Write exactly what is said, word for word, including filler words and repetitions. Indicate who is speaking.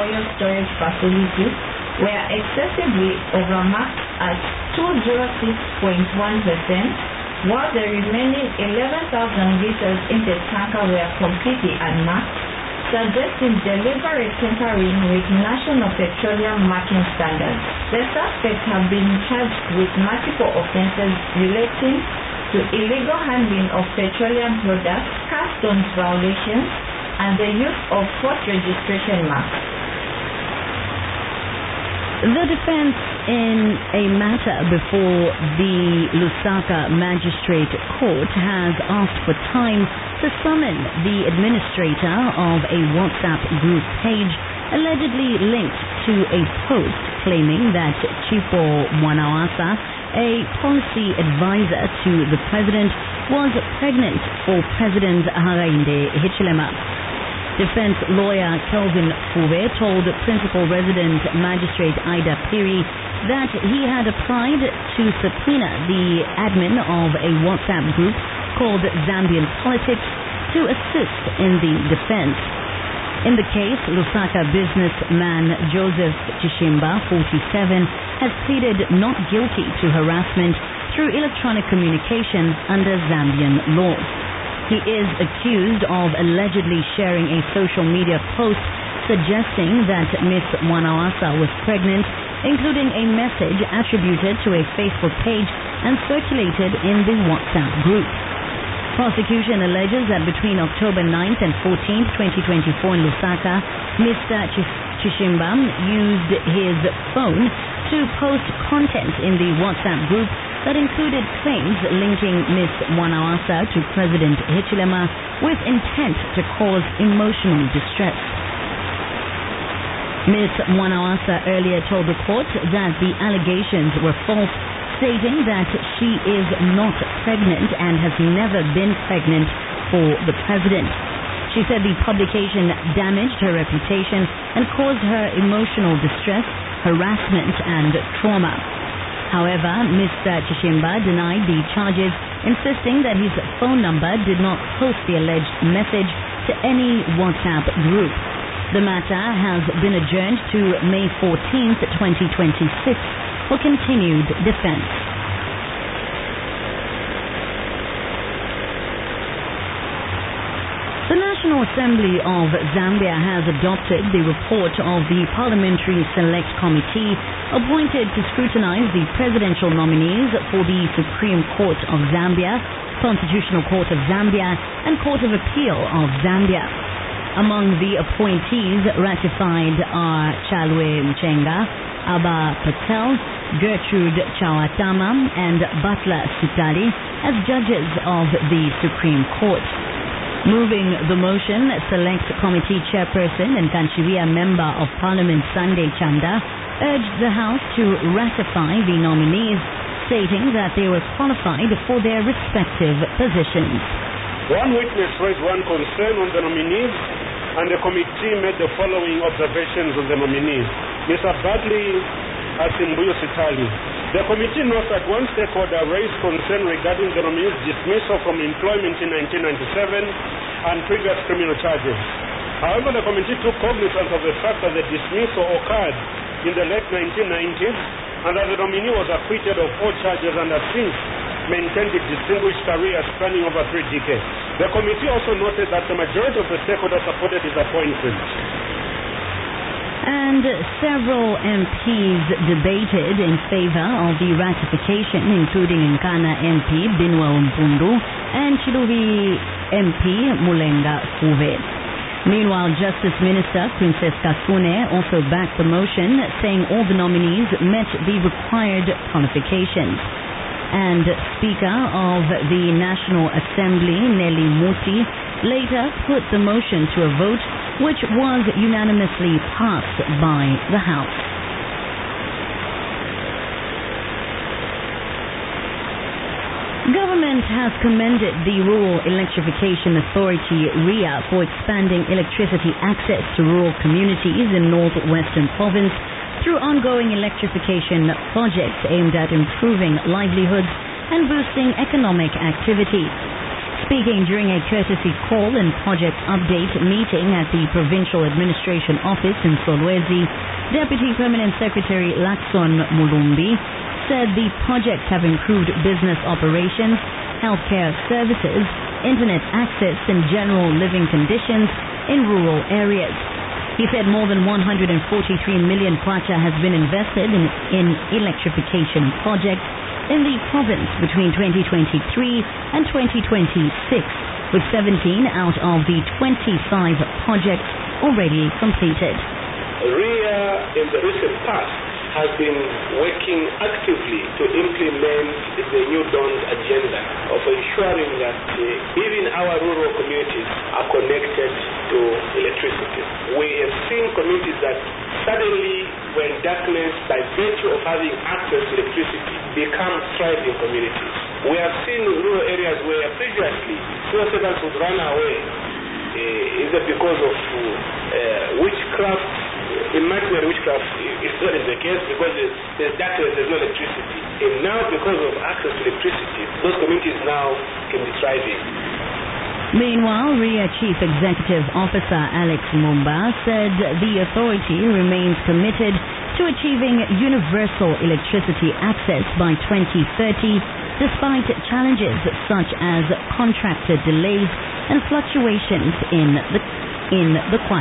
Speaker 1: oil storage facilities were excessively overmarked at two hundred six point one percent, while the remaining eleven thousand liters in the tanker were completely unmarked, suggesting deliberate tampering with national petroleum marking standards. The suspects have been charged with multiple offenses relating to illegal handling of petroleum products, customs violations, and the use of false registration marks.
Speaker 2: The defense in a matter before the Lusaka Magistrate Court has asked for time to summon the administrator of a WhatsApp group page allegedly linked to a post claiming that Chipo Mwanawasa, a policy advisor to the president, was pregnant for President Hakainde Hichilema. Defense lawyer Kelvin Fuwe told Principal Resident Magistrate Ida Piri that he had applied to subpoena the admin of a WhatsApp group called Zambian Politics to assist in the defense. In the case, Lusaka businessman Joseph Chishimba, forty-seven, has pleaded not guilty to harassment through electronic communication under Zambian law. He is accused of allegedly sharing a social media post suggesting that Miss Mwanawasa was pregnant, including a message attributed to a Facebook page and circulated in the WhatsApp group. Prosecution alleges that between October ninth and fourteenth, twenty twenty-four in Lusaka, Mister Chishimba used his phone to post content in the WhatsApp group that included claims linking Miss Mwanawasa to President Hichilema with intent to cause emotional distress. Miss Mwanawasa earlier told the court that the allegations were false, stating that she is not pregnant and has never been pregnant for the president. She said the publication damaged her reputation and caused her emotional distress, harassment, and trauma. However, Mister Chishimba denied the charges, insisting that his phone number did not post the alleged message to any WhatsApp group. The matter has been adjourned to May fourteenth, twenty twenty-six for continued defense. The National Assembly of Zambia has adopted the report of the Parliamentary Select Committee appointed to scrutinize the presidential nominees for the Supreme Court of Zambia, Constitutional Court of Zambia, and Court of Appeal of Zambia. Among the appointees ratified are Chalwe Mchenga, Abba Patel, Gertrude Chawatama, and Butler Sitali as judges of the Supreme Court. Moving the motion, Select Committee Chairperson and Kanchiria Member of Parliament Sunday Chanda urged the House to ratify the nominees, stating that they were qualified for their respective positions.
Speaker 3: One witness raised one concern on the nominees, and the committee made the following observations on the nominees. Mister Badley Asimbuyo Sitali. The committee notes that one stakeholder raised concern regarding the nominees' dismissal from employment in nineteen ninety-seven and previous criminal charges. However, the committee took cognizance of the fact that the dismissal occurred in the late nineteen nineties and that the nominee was acquitted of all charges and has since maintained a distinguished career spanning over three decades. The committee also noted that the majority of the stakeholders supported his appointment.
Speaker 2: And several M Ps debated in favor of the ratification, including Nkana M P Binwa Mpundu and Chiluvi M P Mulenga Fuve. Meanwhile, Justice Minister Princess Kasune also backed the motion, saying all the nominees met the required qualifications. And Speaker of the National Assembly, Nelly Muti, later put the motion to a vote, which was unanimously passed by the House. Government has commended the Rural Electrification Authority, R E A, for expanding electricity access to rural communities in northwestern province through ongoing electrification projects aimed at improving livelihoods and boosting economic activity. Speaking during a courtesy call and project update meeting at the Provincial Administration Office in Solwezi, Deputy Permanent Secretary Lakson Mulumbi said the projects have improved business operations, healthcare services, internet access, and general living conditions in rural areas. He said more than one hundred forty-three million kwacha has been invested in, in electrification projects in the province between twenty twenty-three and twenty twenty-six, with seventeen out of the twenty-five projects already completed.
Speaker 4: R I A in the recent past has been working actively to implement the New Dawn's agenda of ensuring that uh, even our rural communities are connected to electricity. We have seen communities that suddenly, when darkness, by virtue of having access to electricity, become thriving communities. We have seen rural areas where previously civil servants would run away uh, either because of uh, witchcraft. In my way, witchcraft is not the case because there's darkness, there's no electricity. And now, because of access to electricity, those communities now can be thriving.
Speaker 2: Meanwhile, R I A Chief Executive Officer Alex Mumba said the authority remains committed to achieving universal electricity access by twenty thirty, despite challenges such as contractor delays and fluctuations in the in the